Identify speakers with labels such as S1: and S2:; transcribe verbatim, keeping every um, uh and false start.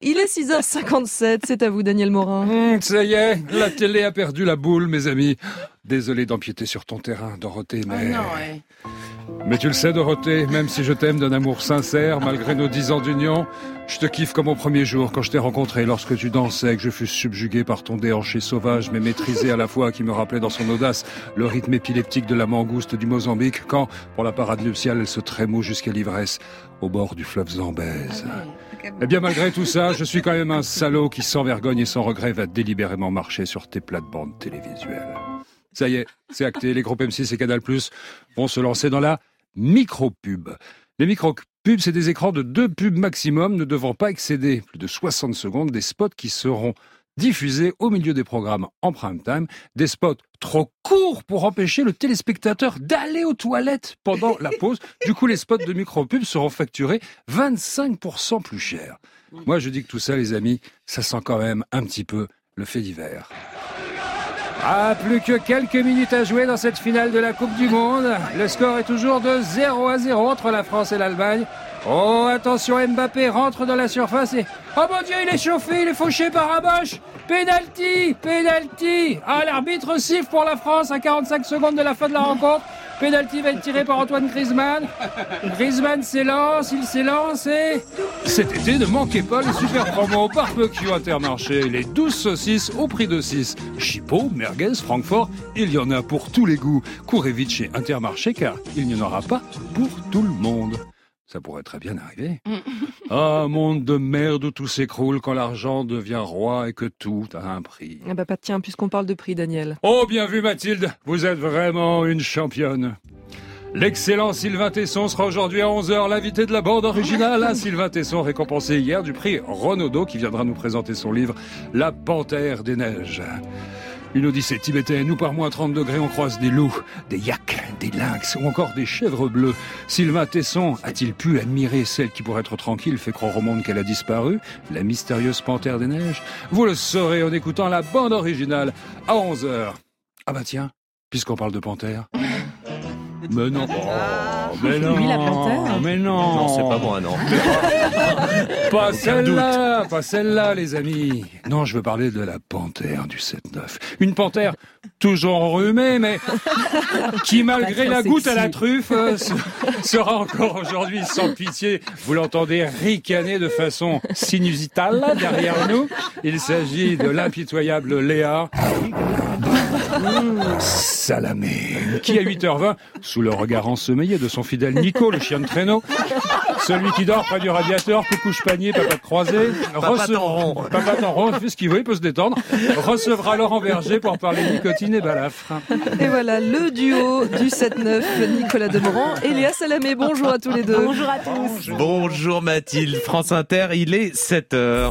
S1: Il est six heures cinquante-sept, c'est à vous Daniel Morin.
S2: Mmh, ça y est, la télé a perdu la boule, mes amis. Désolé d'empiéter sur ton terrain, Dorothée, mais...
S3: Oh non, ouais.
S2: Mais tu le sais, Dorothée, même si je t'aime d'un amour sincère, malgré nos dix ans d'union, je te kiffe comme au premier jour, quand je t'ai rencontré, lorsque tu dansais, que je fus subjugué par ton déhanché sauvage, mais maîtrisé à la fois, qui me rappelait dans son audace le rythme épileptique de la mangouste du Mozambique, quand, pour la parade nuptiale, elle se trémoue jusqu'à l'ivresse, au bord du fleuve Zambèze.
S3: Ah ouais.
S2: Eh bien, malgré tout ça, je suis quand même un salaud qui, sans vergogne et sans regret, va délibérément marcher sur tes plates-bandes télévisuelles. Ça y est, c'est acté, les groupes M six et Canal+ vont se lancer dans la micro-pub. Les micro-pubs, c'est des écrans de deux pubs maximum, ne devant pas excéder plus de soixante secondes, des spots qui seront diffusés au milieu des programmes en prime time, des spots trop courts pour empêcher le téléspectateur d'aller aux toilettes pendant la pause. Du coup, les spots de micro-pubs seront facturés vingt-cinq pour cent plus cher. Moi, je dis que tout ça, les amis, ça sent quand même un petit peu le fait divers. Ah, plus que quelques minutes à jouer dans cette finale de la Coupe du Monde. Le score est toujours de zéro à zéro entre la France et l'Allemagne. Oh, attention, Mbappé rentre dans la surface et... Oh mon Dieu, il est chauffé, il est fauché par Haboche. Pénalty, pénalty. Ah, l'arbitre siffle pour la France à quarante-cinq secondes de la fin de la rencontre. Pénalty va être tiré par Antoine Griezmann. Griezmann s'élance, il s'élance et... Cet été, ne manquez pas les super promos au barbecue Intermarché. Les douze saucisses au prix de six. Chipot, merguez, Francfort, il y en a pour tous les goûts. Courez vite chez Intermarché car il n'y en aura pas pour tout le monde. Ça pourrait très bien arriver. Ah, monde de merde où tout s'écroule quand l'argent devient roi et que tout a un prix.
S1: Ah bah pas tiens, puisqu'on parle de prix, Daniel.
S2: Oh, bien vu Mathilde, vous êtes vraiment une championne. L'excellent Sylvain Tesson sera aujourd'hui à onze heures l'invité de la bande originale. Ah, Sylvain Tesson récompensé hier du prix Renaudot qui viendra nous présenter son livre La Panthère des Neiges. Une odyssée tibétaine où par moins trente degrés on croise des loups, des yaks, des lynx ou encore des chèvres bleues. Sylvain Tesson a-t-il pu admirer celle qui, pour être tranquille, fait croire au monde qu'elle a disparu, la mystérieuse panthère des neiges? Vous le saurez en écoutant la bande originale à onze heures. Ah bah tiens, puisqu'on parle de panthère... Mais non, oh, mais non,
S1: Oui, la panthère.
S2: mais non,
S4: Non, c'est pas moi, non.
S2: Pas celle-là, pas celle-là, les amis. Non, je veux parler de la panthère du sept neuf. Une panthère toujours enrhumée, mais qui, malgré la goutte à la truffe, euh, sera encore aujourd'hui sans pitié. Vous l'entendez ricaner de façon sinusitale derrière nous. Il s'agit de l'impitoyable Léa. Mmh, Salamé, qui à huit heures vingt, sous le regard ensommeillé de son fidèle Nico, le chien de traîneau, celui qui dort près du radiateur, coucouche panier, papa de croisé,
S4: Papa en rond.
S2: papa en rond, fait ce qu'il veut, il peut se détendre, recevra Laurent Berger pour parler nicotine et balafre.
S1: Et voilà, le duo du sept neuf, Nicolas Demorand et Léa Salamé. Bonjour à tous les deux.
S5: Bonjour à tous.
S4: Bonjour Mathilde, France Inter, il est sept heures.